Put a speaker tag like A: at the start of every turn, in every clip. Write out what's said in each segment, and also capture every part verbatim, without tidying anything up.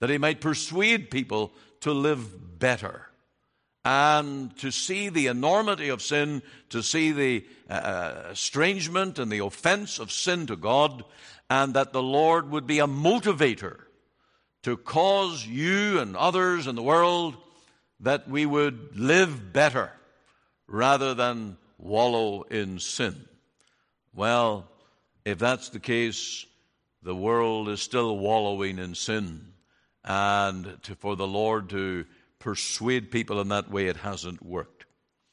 A: that he might persuade people to live better and to see the enormity of sin, to see the uh, estrangement and the offense of sin to God, and that the Lord would be a motivator to cause you and others in the world that we would live better rather than wallow in sin. Well, if that's the case, the world is still wallowing in sin. And to, for the Lord to persuade people in that way, it hasn't worked.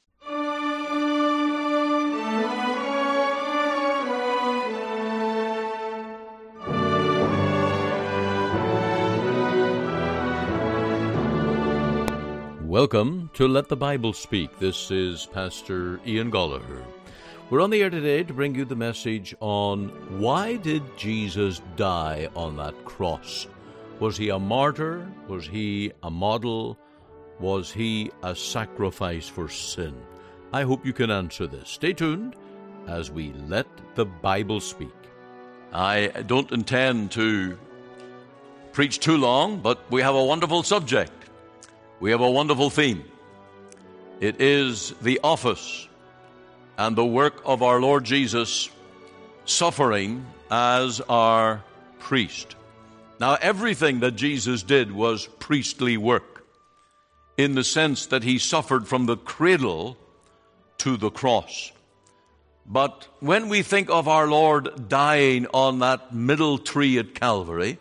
A: Welcome to Let the Bible Speak. This is Pastor Ian Gallagher. We're on the air today to bring you the message on why did Jesus die on that cross? Was he a martyr? Was he a model? Was he a sacrifice for sin? I hope you can answer this. Stay tuned as we let the Bible speak. I don't intend to preach too long, but we have a wonderful subject. We have a wonderful theme. It is the office and the work of our Lord Jesus suffering as our priest. Now, everything that Jesus did was priestly work in the sense that he suffered from the cradle to the cross. But when we think of our Lord dying on that middle tree at Calvary,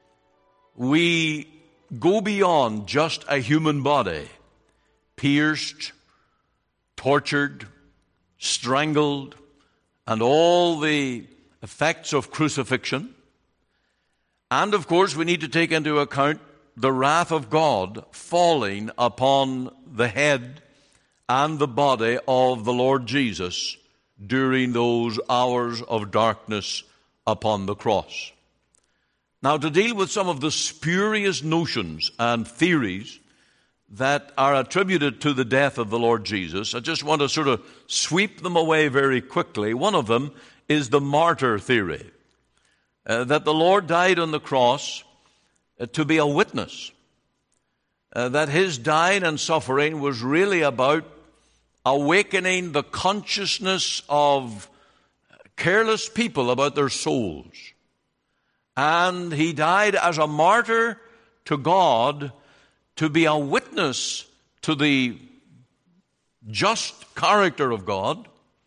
A: we go beyond just a human body, pierced, tortured, strangled, and all the effects of crucifixion. And, of course, we need to take into account the wrath of God falling upon the head and the body of the Lord Jesus during those hours of darkness upon the cross. Now, to deal with some of the spurious notions and theories that are attributed to the death of the Lord Jesus, I just want to sort of sweep them away very quickly. One of them is the martyr theory. Uh, that the Lord died on the cross uh, to be a witness. Uh, that his dying and suffering was really about awakening the consciousness of careless people about their souls. And he died as a martyr to God to be a witness to the just character of God,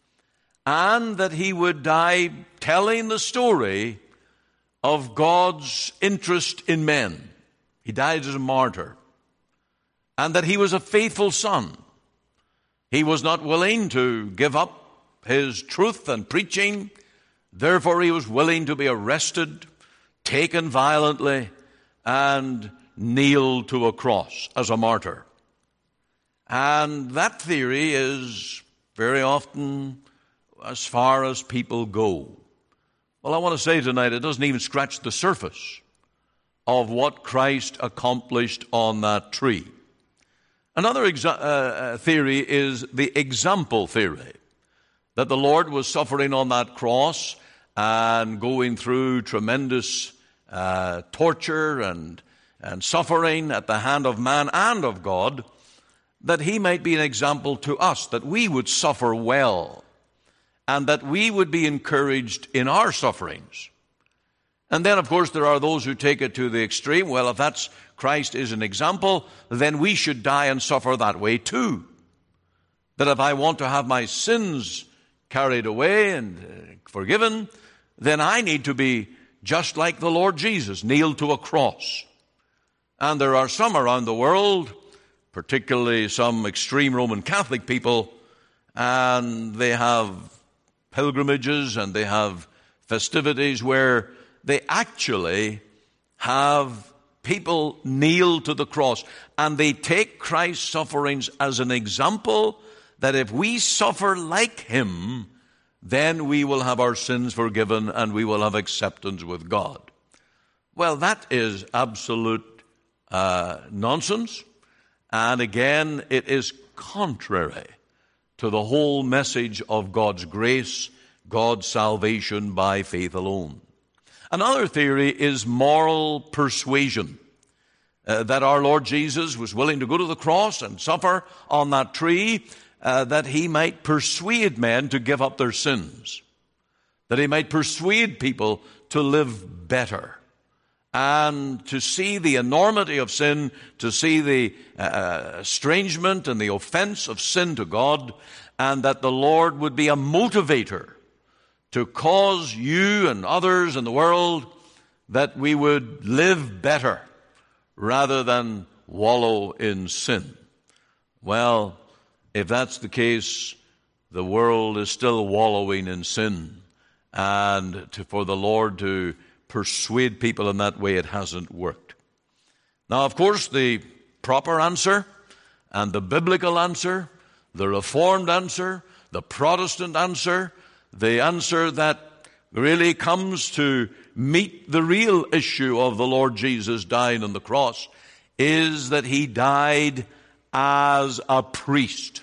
A: and that he would die telling the story of God's interest in men. He died as a martyr. And that he was a faithful son. He was not willing to give up his truth and preaching. Therefore, he was willing to be arrested, taken violently, and nailed to a cross as a martyr. And that theory is very often as far as people go. Well, I want to say tonight, it doesn't even scratch the surface of what Christ accomplished on that tree. Another exa- uh, theory is the example theory, that the Lord was suffering on that cross and going through tremendous uh, torture and, and suffering at the hand of man and of God, that he might be an example to us, that we would suffer well, and that we would be encouraged in our sufferings. And then, of course, there are those who take it to the extreme. Well, if that's Christ is an example, then we should die and suffer that way too. That if I want to have my sins carried away and uh, forgiven, then I need to be just like the Lord Jesus, nailed to a cross. And there are some around the world, particularly some extreme Roman Catholic people, and they have pilgrimages and they have festivities where they actually have people nailed to the cross, and they take Christ's sufferings as an example that if we suffer like him, then we will have our sins forgiven and we will have acceptance with God. Well, that is absolute uh, nonsense, and again, it is contrary to the whole message of God's grace, God's salvation by faith alone. Another theory is moral persuasion. uh, that our Lord Jesus was willing to go to the cross and suffer on that tree, uh, that he might persuade men to give up their sins, that he might persuade people to live better, and to see the enormity of sin, to see the uh, estrangement and the offense of sin to God, and that the Lord would be a motivator to cause you and others in the world that we would live better rather than wallow in sin. Well, if that's the case, the world is still wallowing in sin, and to, for the Lord to persuade people in that way, it hasn't worked. Now, of course, the proper answer and the biblical answer, the Reformed answer, the Protestant answer, the answer that really comes to meet the real issue of the Lord Jesus dying on the cross, is that he died as a priest,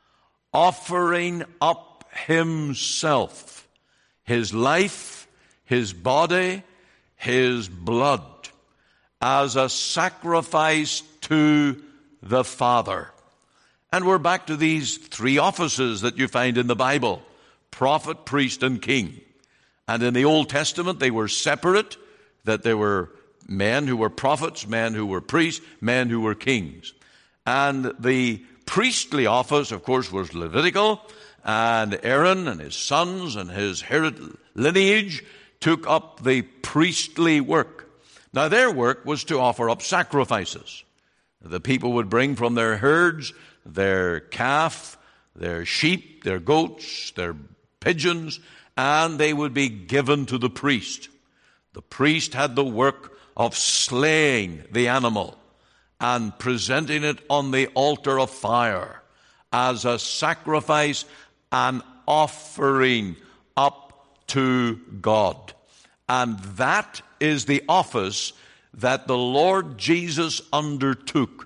A: offering up himself, his life, his body, his blood, as a sacrifice to the Father. And we're back to these three offices that you find in the Bible: prophet, priest, and king. And in the Old Testament, they were separate, that there were men who were prophets, men who were priests, men who were kings. And the priestly office, of course, was Levitical, and Aaron and his sons and his lineage took up the priestly work. Now, their work was to offer up sacrifices. The people would bring from their herds their calf, their sheep, their goats, their pigeons, and they would be given to the priest. The priest had the work of slaying the animal and presenting it on the altar of fire as a sacrifice and offering up to God. And that is the office that the Lord Jesus undertook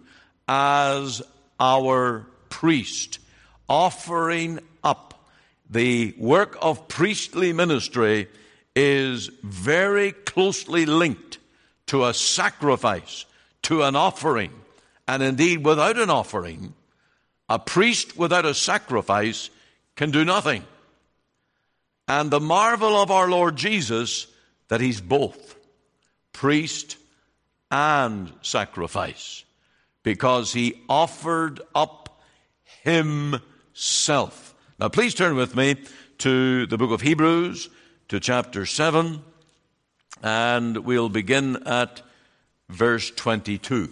A: as our priest, offering up. The work of priestly ministry is very closely linked to a sacrifice, to an offering. And indeed, without an offering, a priest without a sacrifice can do nothing. And the marvel of our Lord Jesus, that he's both priest and sacrifice, because he offered up himself. Now, please turn with me to the book of Hebrews, to chapter seven, and we'll begin at verse twenty-two.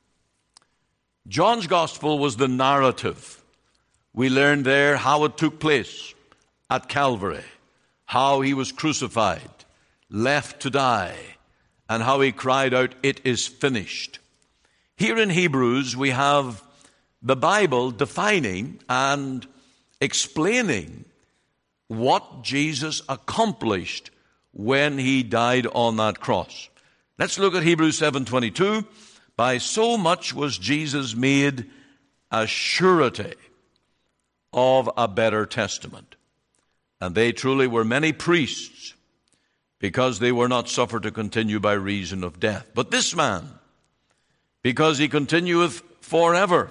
A: John's gospel was the narrative. We learned there how it took place at Calvary, how he was crucified, left to die, and how he cried out, "It is finished." Here in Hebrews, we have the Bible defining and explaining what Jesus accomplished when he died on that cross. Let's look at Hebrews seven twenty-two. By so much was Jesus made a surety of a better testament. And they truly were many priests, because they were not suffered to continue by reason of death. But this man, because he continueth forever,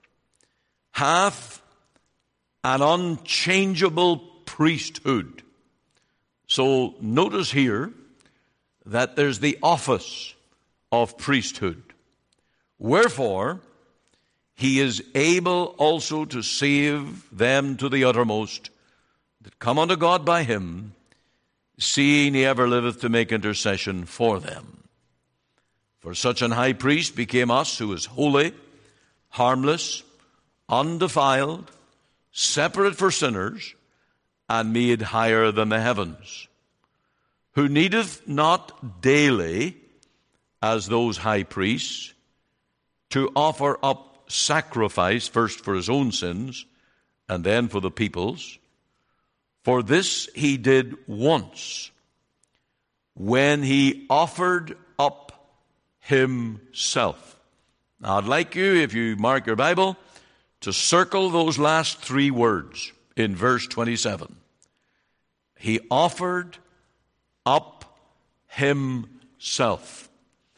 A: hath an unchangeable priesthood. So notice here that there's the office of priesthood. Wherefore, he is able also to save them to the uttermost that come unto God by him, seeing he ever liveth to make intercession for them. For such an high priest became us, who is holy, harmless, undefiled, separate for sinners, and made higher than the heavens, who needeth not daily, as those high priests, to offer up sacrifice, first for his own sins, and then for the people's. For this he did once, when he offered up himself. Now, I'd like you, if you mark your Bible, to circle those last three words in verse twenty-seven. He offered up himself.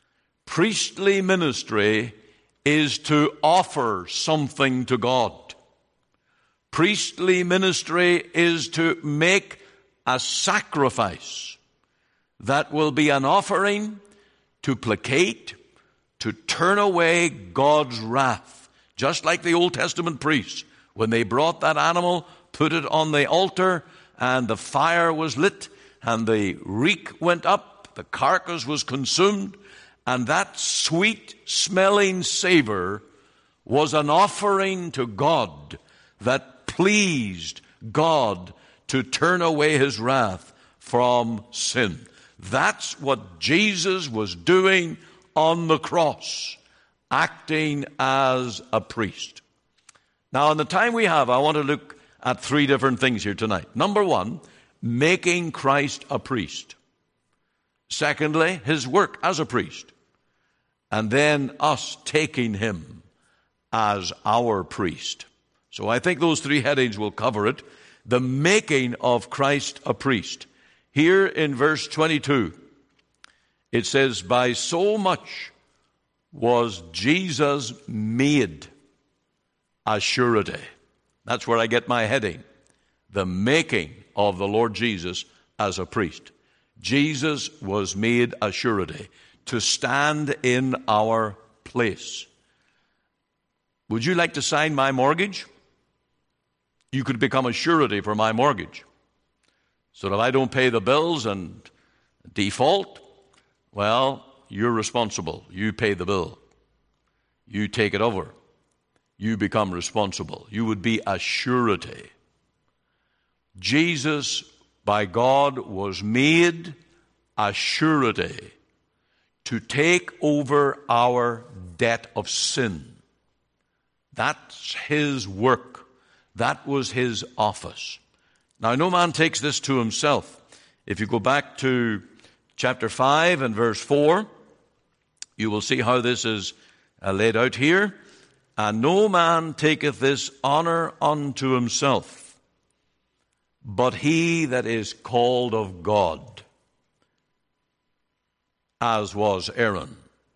A: priestly ministry is to offer something to God. Priestly ministry is to make a sacrifice that will be an offering to placate, to turn away God's wrath. Just like the Old Testament priests, when they brought that animal, put it on the altar, and the fire was lit, and the reek went up, the carcass was consumed, and that sweet-smelling savor was an offering to God that pleased God to turn away his wrath from sin. That's what Jesus was doing on the cross, acting as a priest. Now, in the time we have, I want to look at three different things here tonight. Number one, making Christ a priest. Secondly, his work as a priest. And then us taking him as our priest. So I think those three headings will cover it. The making of Christ a priest. Here in verse twenty-two, it says, by so much was Jesus made a surety. That's where I get my heading. The making of the Lord Jesus as a priest. Jesus was made a surety to stand in our place. Would you like to sign my mortgage? You could become a surety for my mortgage. So that if I don't pay the bills and default, well, you're responsible. You pay the bill. You take it over. You become responsible. You would be a surety. Jesus, by God, was made a surety to take over our debt of sin. That's his work. That was his office. Now, no man takes this to himself. If you go back to chapter five and verse four, you will see how this is uh, laid out here. And no man taketh this honor unto himself, but he that is called of God, as was Aaron.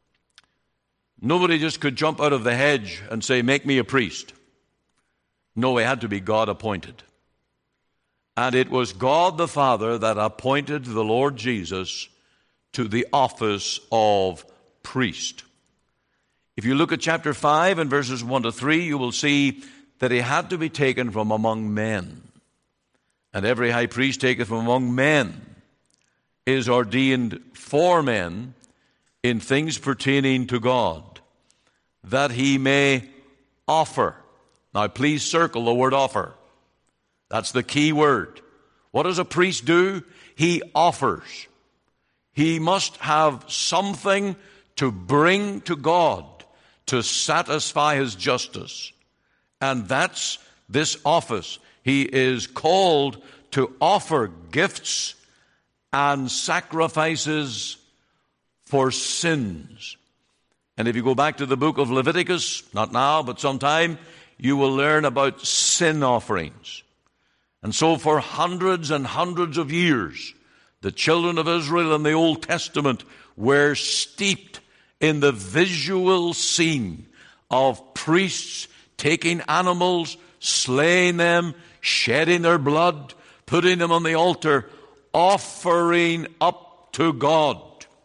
A: Nobody just could jump out of the hedge and say, make me a priest. No, he had to be God appointed. And it was God the Father that appointed the Lord Jesus to the office of priest. If you look at chapter five and verses one to three, you will see that he had to be taken from among men. And every high priest taketh from among men, is ordained for men in things pertaining to God, that he may offer. Now, please circle the word offer. That's the key word. What does a priest do? He offers. He must have something to bring to God to satisfy his justice. And that's this office. He is called to offer gifts and sacrifices for sins. And if you go back to the book of Leviticus, not now, but sometime, you will learn about sin offerings. And so for hundreds and hundreds of years, the children of Israel in the Old Testament were steeped in the visual scene of priests taking animals, slaying them, shedding their blood, putting them on the altar, offering up to God.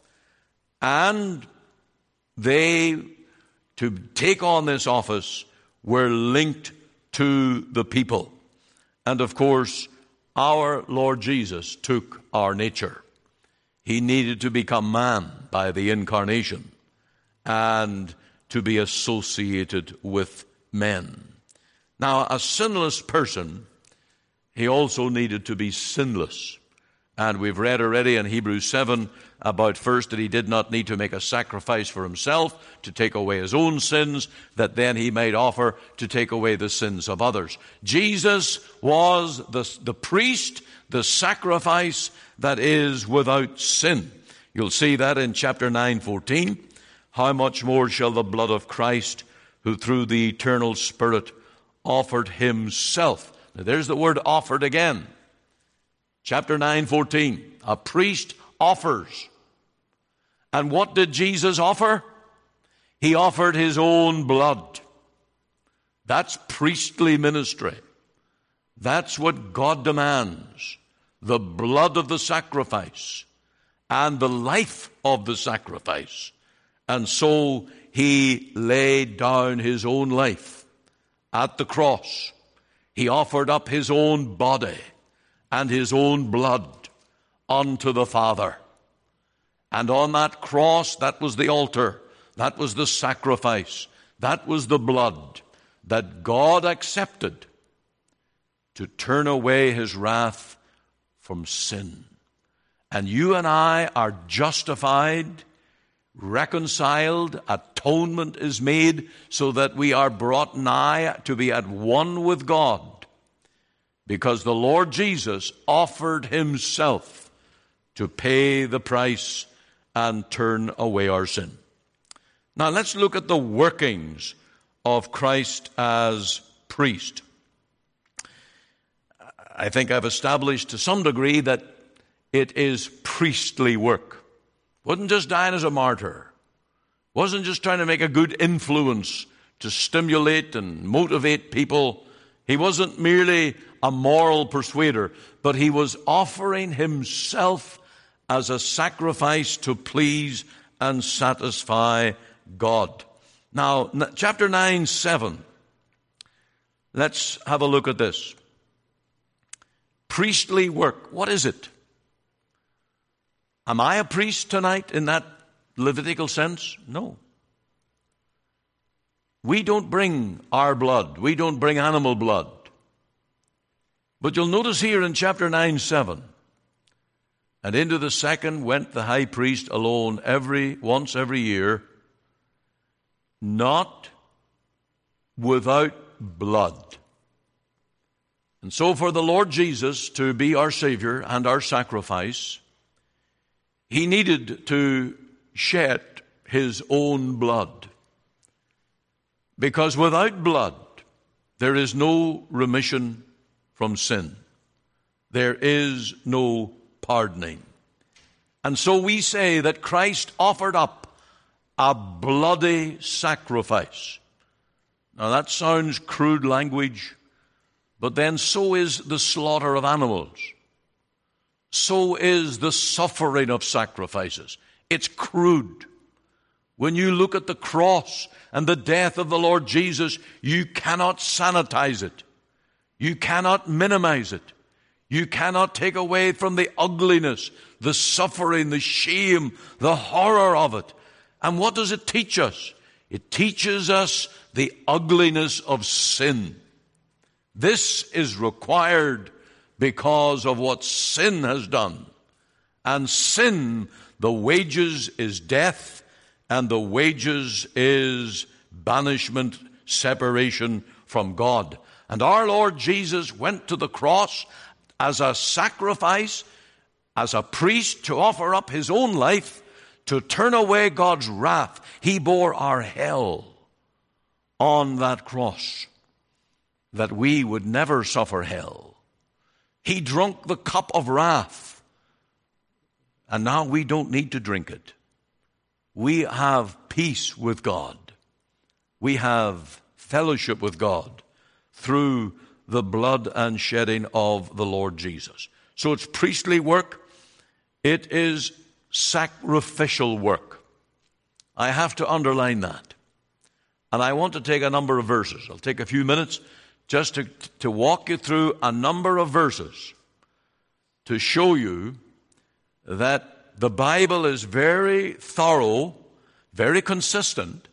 A: And they, to take on this office, were linked to the people. And of course, our Lord Jesus took our nature. He needed to become man by the incarnation and to be associated with men. Now, a sinless person, he also needed to be sinless. And we've read already in Hebrews seven about first that he did not need to make a sacrifice for himself to take away his own sins, that then he might offer to take away the sins of others. Jesus was the, the priest, the sacrifice that is without sin. You'll see that in chapter nine fourteen. How much more shall the blood of Christ, who through the eternal Spirit offered himself. Now there's the word offered again. Chapter nine fourteen. A priest offers. And what did Jesus offer? He offered his own blood. That's priestly ministry. That's what God demands. The blood of the sacrifice and the life of the sacrifice. And so he laid down his own life at the cross. He offered up his own body and his own blood unto the Father. And on that cross, that was the altar, that was the sacrifice, that was the blood that God accepted to turn away his wrath from sin. And you and I are justified, reconciled, atonement is made so that we are brought nigh to be at one with God, because the Lord Jesus offered himself to pay the price and turn away our sin. Now let's look at the workings of Christ as priest. I think I've established to some degree that it is priestly work. Wasn't just dying as a martyr. Wasn't just trying to make a good influence to stimulate and motivate people. He wasn't merely a moral persuader, but he was offering himself as a sacrifice to please and satisfy God. Now, chapter nine, seven. Let's have a look at this. Priestly work. What is it? Am I a priest tonight in that Levitical sense? No. We don't bring our blood. We don't bring animal blood. But you'll notice here in chapter nine, seven, and into the second went the high priest alone every once every year, not without blood. And so for the Lord Jesus to be our Savior and our sacrifice, he needed to shed his own blood. Because without blood, there is no remission from sin. There is no pardoning. And so we say that Christ offered up a bloody sacrifice. Now that sounds crude language, but then so is the slaughter of animals. So is the suffering of sacrifices. It's crude. When you look at the cross and the death of the Lord Jesus, you cannot sanitize it. You cannot minimize it. You cannot take away from the ugliness, the suffering, the shame, the horror of it. And what does it teach us? It teaches us the ugliness of sin. This is required because of what sin has done. And sin, the wages is death, and the wages is banishment, separation from God. And our Lord Jesus went to the cross as a sacrifice, as a priest to offer up his own life, to turn away God's wrath. He bore our hell on that cross, that we would never suffer hell. He drunk the cup of wrath, and now we don't need to drink it. We have peace with God. We have fellowship with God through the blood and shedding of the Lord Jesus. So it's priestly work. It is sacrificial work. I have to underline that. And I want to take a number of verses. I'll take a few minutes just to, to walk you through a number of verses to show you that the Bible is very thorough, very consistent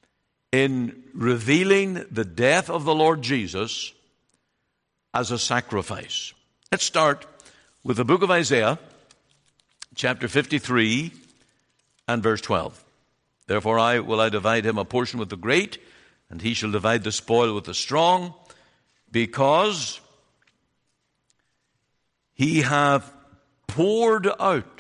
A: in revealing the death of the Lord Jesus as a sacrifice. Let's start with the book of Isaiah, chapter fifty-three and verse twelve. Therefore I will I divide him a portion with the great, and he shall divide the spoil with the strong, because he hath poured out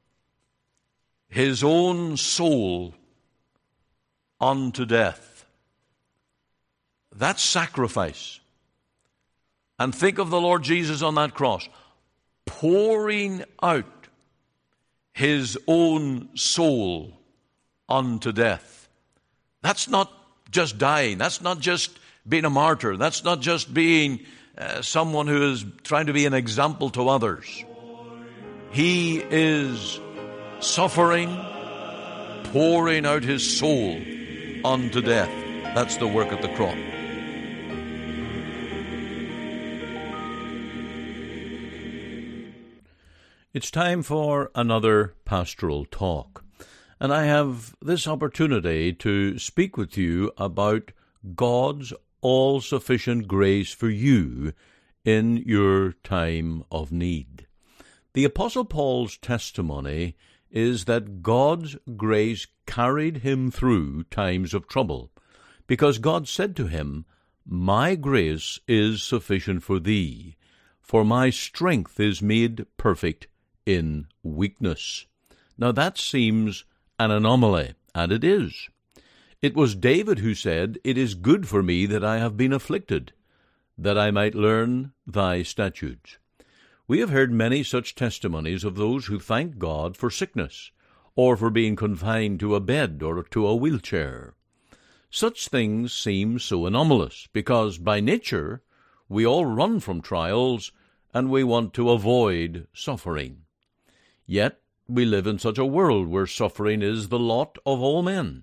A: his own soul unto death. That's sacrifice. And think of the Lord Jesus on that cross, pouring out his own soul unto death. That's not just dying. That's not just being a martyr. That's not just being uh, someone who is trying to be an example to others. He is suffering, pouring out his soul unto death. That's the work of the cross. It's time for another pastoral talk, and I have this opportunity to speak with you about God's all-sufficient grace for you in your time of need. The Apostle Paul's testimony is that God's grace carried him through times of trouble, because God said to him, "My grace is sufficient for thee, for my strength is made perfect in weakness." Now that seems an anomaly, and it is. It was David who said, "It is good for me that I have been afflicted, that I might learn thy statutes." We have heard many such testimonies of those who thank God for sickness, or for being confined to a bed or to a wheelchair. Such things seem so anomalous, because by nature we all run from trials, and we want to avoid suffering. Yet we live in such a world where suffering is the lot of all men.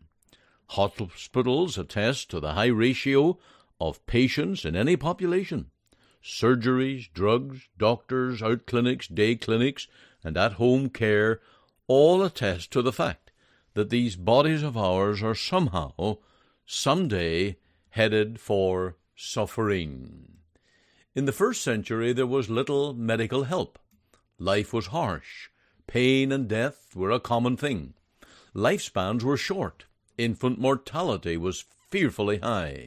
A: Hospitals attest to the high ratio of patients in any population. Surgeries, drugs, doctors, out clinics, day clinics, and at-home care all attest to the fact that these bodies of ours are somehow, someday, headed for suffering. In the first century there was little medical help. Life was harsh. Pain and death were a common thing. Lifespans were short. Infant mortality was fearfully high.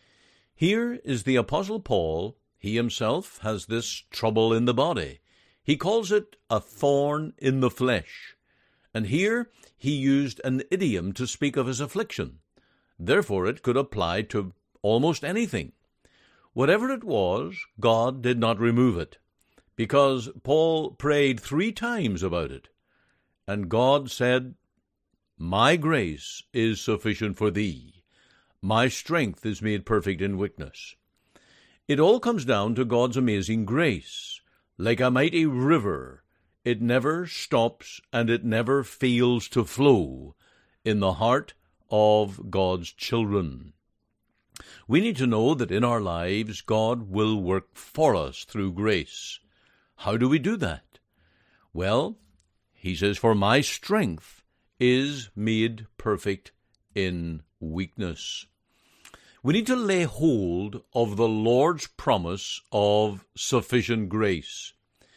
A: Here is the Apostle Paul. He himself has this trouble in the body. He calls it a thorn in the flesh. And here he used an idiom to speak of his affliction. Therefore it could apply to almost anything. Whatever it was, God did not remove it, because Paul prayed three times about it. And God said, "My grace is sufficient for thee. My strength is made perfect in weakness." It all comes down to God's amazing grace. Like a mighty river, it never stops and it never fails to flow in the heart of God's children. We need to know that in our lives God will work for us through grace. How do we do that? Well, he says, "For my strength is made perfect in weakness." We need to lay hold of the Lord's promise of sufficient grace.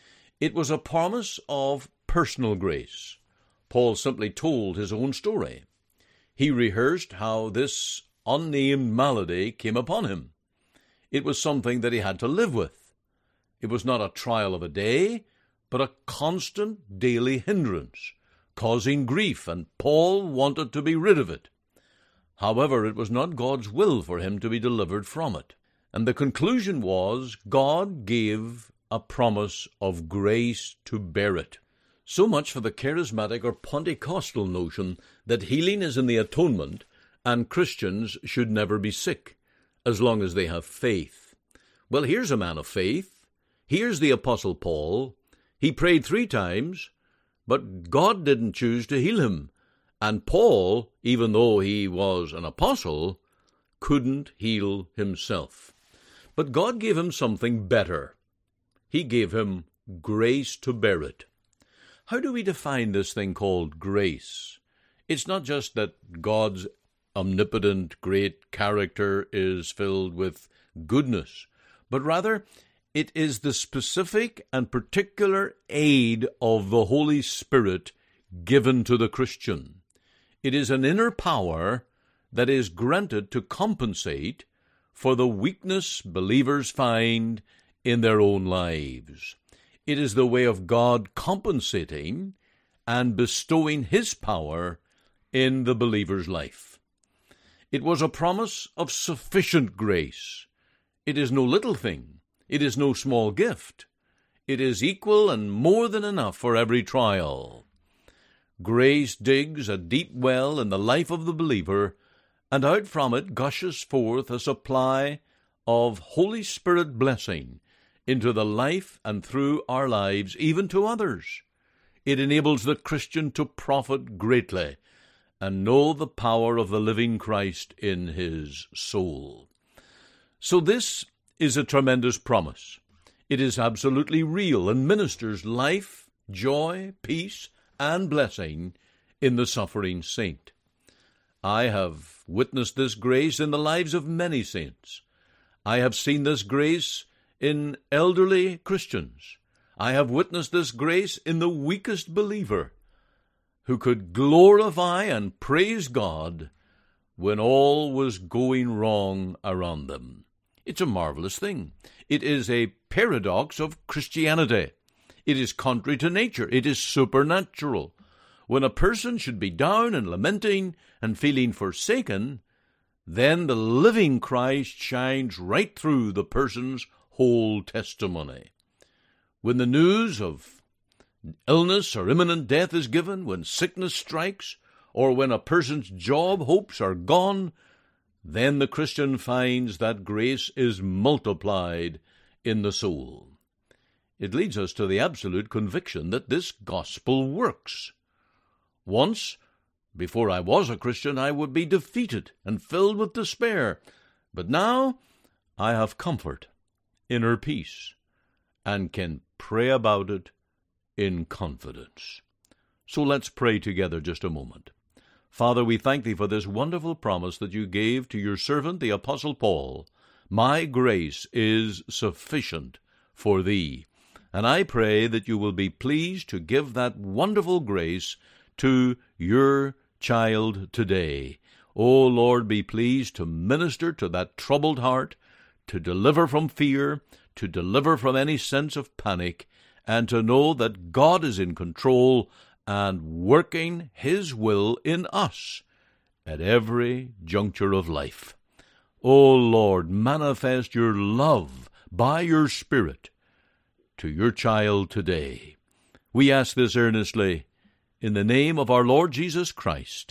A: It was a promise of personal grace. Paul simply told his own story. He rehearsed how this unnamed malady came upon him. It was something that he had to live with. It was not a trial of a day, but a constant daily hindrance, causing grief, and Paul wanted to be rid of it. However, it was not God's will for him to be delivered from it. And the conclusion was, God gave a promise of grace to bear it. So much for the charismatic or Pentecostal notion that healing is in the atonement, and Christians should never be sick, as long as they have faith. Well, here's a man of faith. Here's the Apostle Paul. He prayed three times, but God didn't choose to heal him. And Paul, even though he was an apostle, couldn't heal himself. But God gave him something better. He gave him grace to bear it. How do we define this thing called grace? It's not just that God's omnipotent, great character is filled with goodness, but rather it is the specific and particular aid of the Holy Spirit given to the Christian. It is an inner power that is granted to compensate for the weakness believers find in their own lives. It is the way of God compensating and bestowing His power in the believer's life. It was a promise of sufficient grace. It is no little thing. It is no small gift. It is equal and more than enough for every trial. Grace digs a deep well in the life of the believer, and out from it gushes forth a supply of Holy Spirit blessing into the life and through our lives, even to others. It enables the Christian to profit greatly and know the power of the living Christ in his soul. So this is a tremendous promise. It is absolutely real and ministers life, joy, peace, and blessing in the suffering saint. I have witnessed this grace in the lives of many saints. I have seen this grace in elderly Christians. I have witnessed this grace in the weakest believer who could glorify and praise God when all was going wrong around them. It's a marvelous thing. It is a paradox of Christianity. It is contrary to nature. It is supernatural. When a person should be down and lamenting and feeling forsaken, then the living Christ shines right through the person's whole testimony. When the news of illness or imminent death is given, when sickness strikes, or when a person's job hopes are gone, then the Christian finds that grace is multiplied in the soul. It leads us to the absolute conviction that this gospel works. Once, before I was a Christian, I would be defeated and filled with despair. But now I have comfort, inner peace, and can pray about it in confidence. So let's pray together just a moment. Father, we thank Thee for this wonderful promise that You gave to Your servant, the Apostle Paul. My grace is sufficient for Thee. And I pray that You will be pleased to give that wonderful grace to Your child today. O Lord, be pleased to minister to that troubled heart, to deliver from fear, to deliver from any sense of panic, and to know that God is in control and working His will in us at every juncture of life. O Lord, manifest Your love by Your Spirit to Your child today. We ask this earnestly in the name of our Lord Jesus Christ.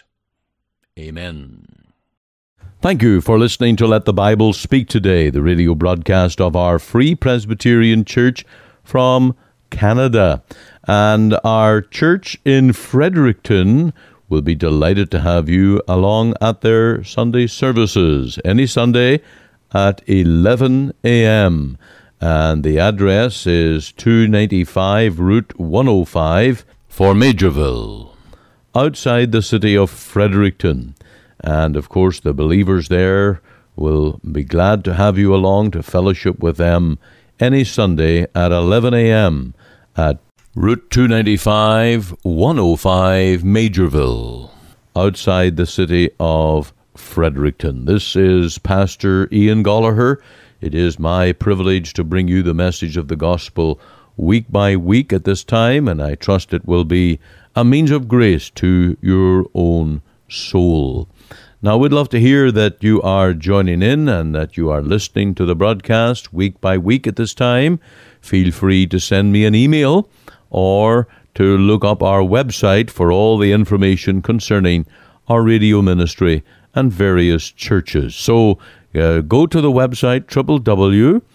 A: Amen. Thank you for listening to Let the Bible Speak today, the radio broadcast of our Free Presbyterian Church from Canada. And our church in Fredericton will be delighted to have you along at their Sunday services, any Sunday at eleven a.m. And the address is two ninety-five Route one oh five for Majorville, outside the city of Fredericton. And of course, the believers there will be glad to have you along to fellowship with them any Sunday at eleven a.m. at Route two ninety-five, one oh five, Majorville, outside the city of Fredericton. This is Pastor Ian Gallagher. It is my privilege to bring you the message of the gospel week by week at this time, and I trust it will be a means of grace to your own soul. Now, we'd love to hear that you are joining in and that you are listening to the broadcast week by week at this time. Feel free to send me an email or to look up our website for all the information concerning our radio ministry and various churches. So uh, go to the website w w w dot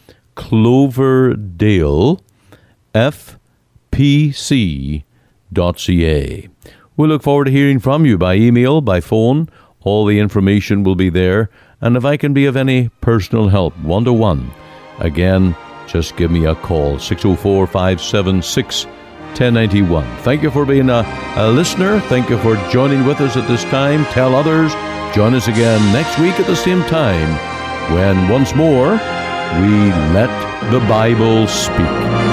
A: cloverdale f p c dot c a. We look forward to hearing from you by email, by phone. All the information will be there. And if I can be of any personal help, one-to-one, again, just give me a call, six oh four, five seven six, one oh nine one. Thank you for being a, a listener. Thank you for joining with us at this time. Tell others. Join us again next week at the same time when once more we let the Bible speak.